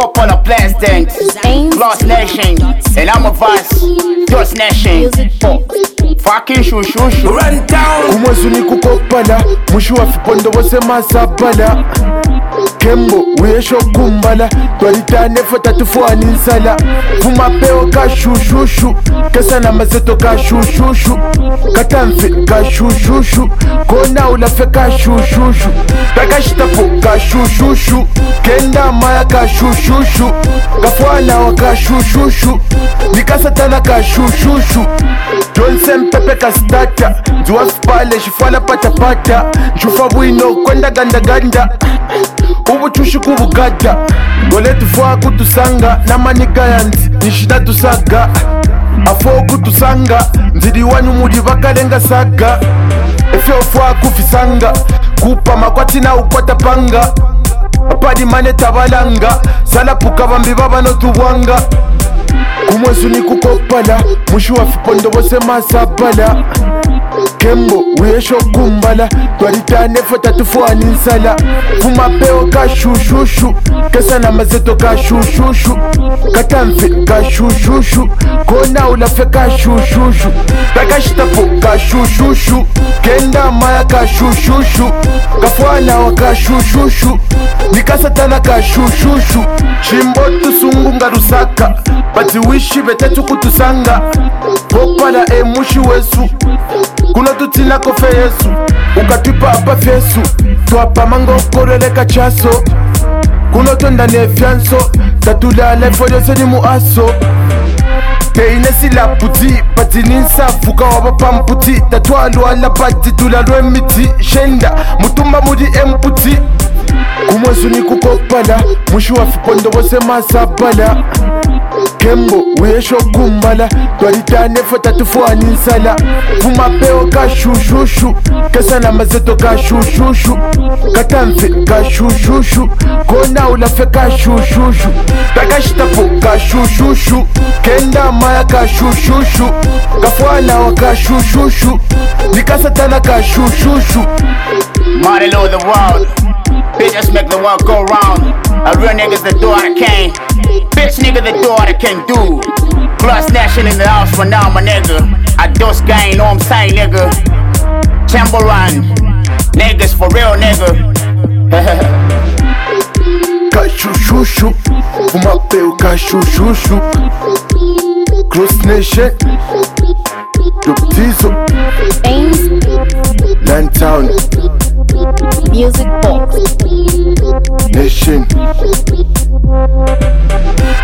Coppola President, Lost Nation, and I'm a Vice, Dust Nation. Fucking shushu. Run down. Kumwazuni kukopala, mushu wa fipondo wose masabala. Kembo, uyesho kumbala, twalitane fota tufuani nsala. Fumapeo ka shushushu, kesa na mazeto ka shushushu. Katamfe ka shushushu, kona ulafe ka shushushu. Takashitapo ka shushushu, kenda maya ka shushushu. Kafuana wa ka shushushu, nikasatana ka shushushu. Johnson pepe ka stata, njuwa fipale shifala pata pata. Njufa wino kwenda ganda ganda, ubu chushu kubugada. Gole tufua kutusanga, na maniga yanzi nishida tusaga. Afo kutusanga, nzidi wanyu muri bakalenga saga. Efe ofua kufisanga, kupa makwati na ukwata panga. Apadi mane tabalanga, sala puka bambi baba no tuwanga. Kumwazuni kukopala, mushu wa fipondo wose masabala. Kembo, uyesho kumbala, twalitane fota tufuani nsala. Fumapeo ka shushushu, kesa na mazeto ka shushushu. Katamfe ka shushushu, kona ulafe ka shushushu. Takashitapo ka shushushu, kenda maya ka shushushu. Kafuana wa ka shushushu, nikasatana ka shushushu. Chimbo tusungunga rusaka, bati wishi betetu kutusanga. Popala mushi wesu, kuno tutina kofe Yesu. Ukatupa apa fyesu, tuapa mango koreleka chaso. Kuno tonda ne fianso, tatula lefo yose ni muaso. Teine sila puti, pati ninsa fuka wabapa mputi. Tatualu ala pati tulalwe miti, shenda mutumba mudi emputi. Kumwazuni kukopala, mushu wa fipondo wose masabala. Kembo, uyesho kumbala, twalitane fota tufuani nsala. Fumapeo ka shushushu, kesa na mazeto ka shushushu. Katamfe ka shushushu, kona ulafe ka shushushu. Takashitapo ka shushushu, kenda maya ka shushushu. Kafuana wa ka shushushu, nikasatana ka shushushu. Model of the world, bitches make the world go round. A real niggas that do what I can. Bitch nigga that do what I can do. Plus Nation in the house for now, my nigga. I just gang, know what I'm saying, nigga. Chamberlain, niggas for real, nigga. Ka shushushu, fumapeo ka shushushu. Cross Nation, Duptizo, Landtown, Music Box Nation.